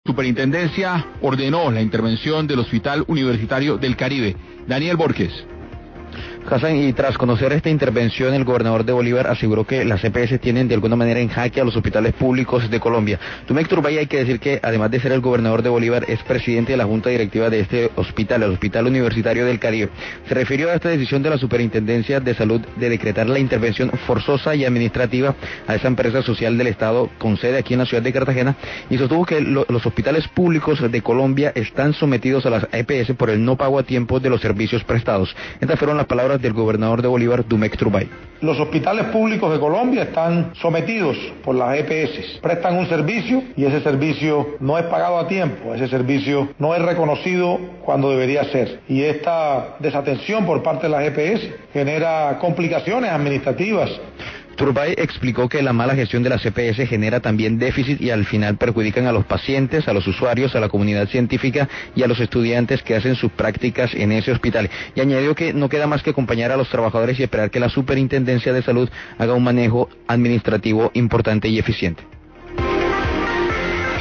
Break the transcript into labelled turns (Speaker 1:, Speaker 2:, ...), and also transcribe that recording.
Speaker 1: Superintendencia ordenó la intervención del Hospital Universitario del Caribe. Daniel Borges.
Speaker 2: Hassan, y tras conocer esta intervención, el gobernador de Bolívar aseguró que las EPS tienen de alguna manera en jaque a los hospitales públicos de Colombia. Dumek Turbay, hay que decir que además de ser el gobernador de Bolívar, es presidente de la junta directiva de este hospital, el Hospital Universitario del Caribe. Se refirió a esta decisión de la Superintendencia de Salud de decretar la intervención forzosa y administrativa a esa empresa social del Estado con sede aquí en la ciudad de Cartagena, y sostuvo que los hospitales públicos de Colombia están sometidos a las EPS por el no pago a tiempo de los servicios prestados. Estas fueron las palabras del gobernador de Bolívar, Dumek Turbay.
Speaker 3: Los hospitales públicos de Colombia están sometidos por las EPS, prestan un servicio y ese servicio no es pagado a tiempo, ese servicio no es reconocido cuando debería ser, y esta desatención por parte de las EPS genera complicaciones administrativas.
Speaker 2: Turbay explicó que la mala gestión de las EPS genera también déficit y al final perjudican a los pacientes, a los usuarios, a la comunidad científica y a los estudiantes que hacen sus prácticas en ese hospital. Y añadió que no queda más que acompañar a los trabajadores y esperar que la Superintendencia de Salud haga un manejo administrativo importante y eficiente.